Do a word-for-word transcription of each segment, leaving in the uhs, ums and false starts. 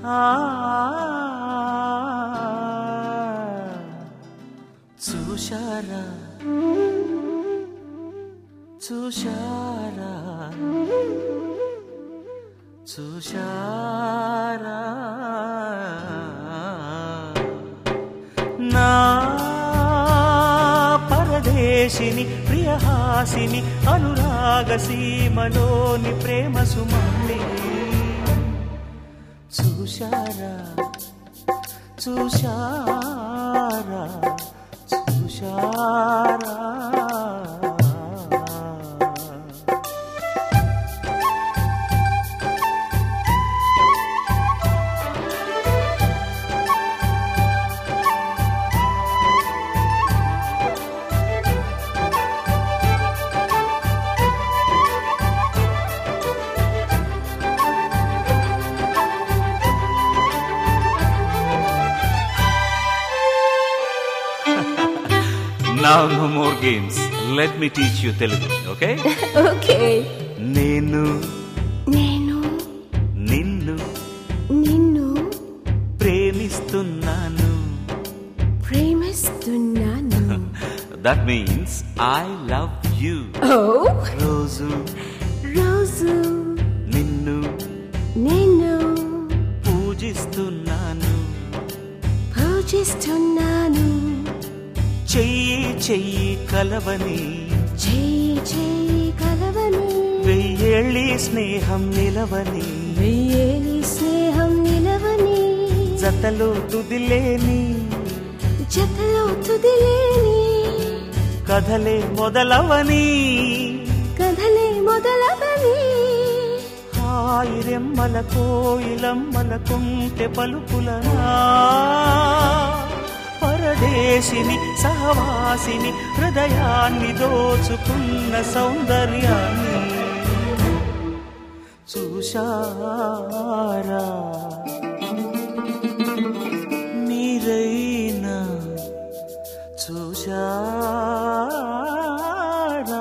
చూశారా చూశారా చూశారా నా పరదేశిని ప్రియహాసిని అనురాగ సీమలోని ప్రేమ సుమల్లి చూశారా చూశారా చూశారా Now no more games. Let me teach you Telugu, okay? Okay. Nenu Nenu Ninnu Ninnu Premistunnanu Premistunnanu. That means I love you. Oh. Rosu Rosu Ninnu Ninnu Poojistunnanu Poojistunnanu. చెయ్యి చెయ్యి కలవని చెయ్యి చెయ్యి కలవని వెయ్యేళ్ళి స్నేహం నిలవని వెయ్యేళ్ళి స్నేహం నిలవని జతలో తుదిలేని జతలో తుదిలేని కథలే మొదలవని కథలే మొదలవని హాయి రెమ్మల కోయిలమ్మల కుంటె పలుకులనా పరదేశిని సహవాసిని హృదయాన్ని దోచుకున్న సౌందర్యాన్ని చూశారా మీరైనా చూశారా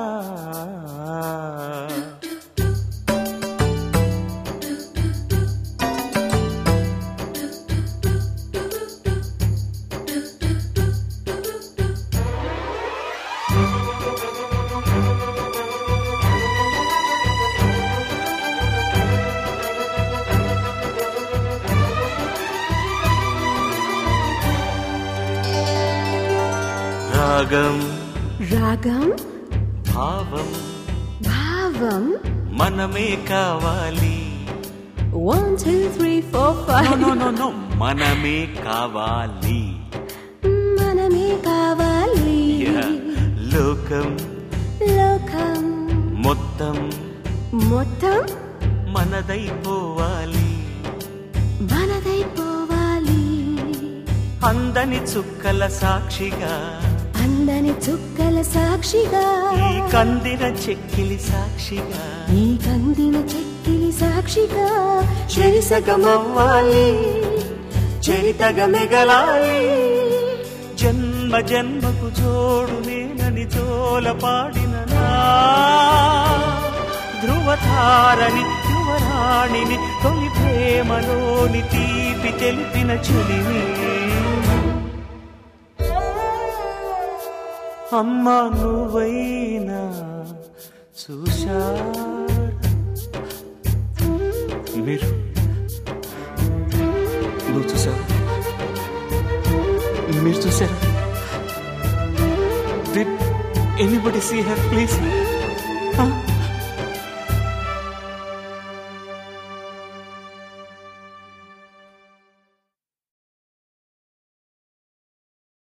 రాగం రాగం భావం భావం మనమే కావాలి one two three four five no no no మనమే కావాలి మనమే కావాలి లోకం లోకం మొత్తం మొత్తం మనదైపోవాలి మనదైపోవాలి అందని చుక్కల సాక్షిగా అందని చుక్కల సాక్షిగా ఈ కందిన చెక్కిలి సాక్షిగా ఈ కందిన చెక్కిలి సాక్షిగా చెరిసగమవ్వాలి చరితగా మెగలాలి జన్మ జన్మకు జోడు నేనని జోల పాడిన నా ధ్రువతారని యువరాణిని తొలి ప్రేమలోని తీపి తెలిపిన చెలిని అమ్మా నువ్వైనా చూశారా మీరు నువ్వు చూసారా మీరు చూసారా? Did anybody see her, please?